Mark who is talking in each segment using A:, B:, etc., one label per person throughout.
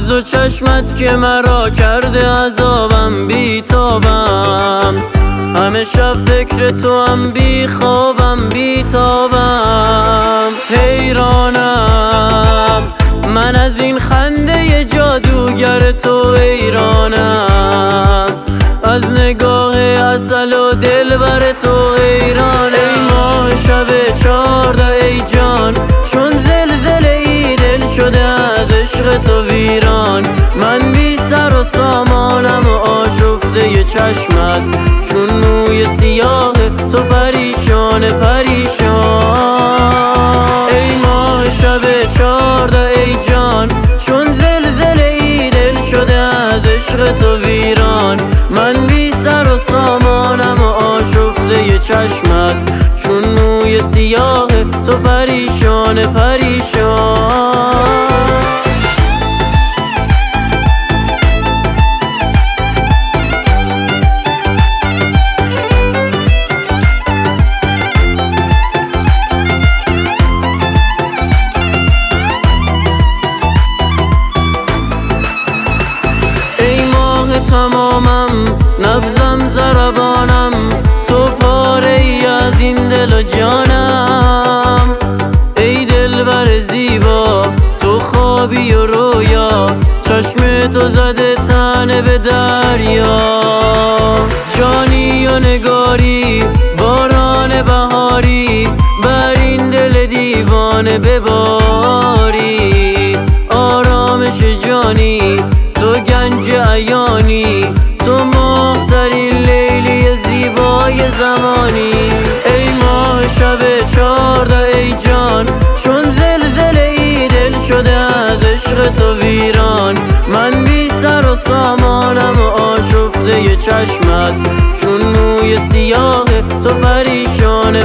A: از دو چشمت که مرا کرده عذابم بیتابم، همه شب فکر تو هم بیخوابم بیتابم. حیرانم من از این خنده جادوگر تو، حیرانم از نگاه عسل و دلبر تو، حیرانم. ای ماه شب 14 ای جان، چون زلزله ای دل شده از عشق تو ویران. من بی سر و سامانم و آشفته چشمت، چون موی سیاه تو پریشان پریشان. ای ماه شب 14 ای جان، چون زلزله ای دل شده از عشق تو ویران. من بی سر و سامانم و آشفته چشمت، چون موی سیاه تو پریشان پریشان. تمامم نبضم ضربانم، تو پاره ای از این دل و جانم. ای دلبر زیبا تو خوابی و رویا، چشم تو زده تنه به دریا. جانی و نگاری باران بهاری، بر این دل دیوانه بباری. آرامش جانی تو گنج عیانی، تو ماه‌ترین لیلی زیبای زمانی. ای ماه شب 14 ای جان، چون زلزله ای دل شده از عشق تو ویران. من بی سر و سامانم و آشفته چشمت، چون موی سیاه تو پریشان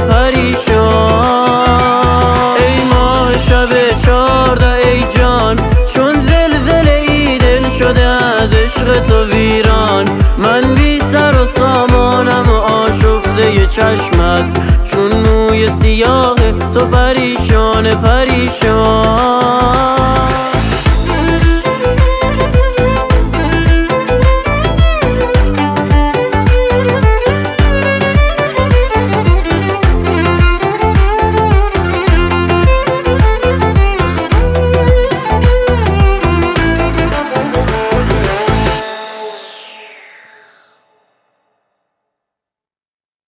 A: پریشان. ای ماه شب 14 ای جان، چون زلزله ای دل شده از عشق تو ویران. من بی سر و سامانم و آشفته چشمت، چون موی سیاه تو پریشان پریشان.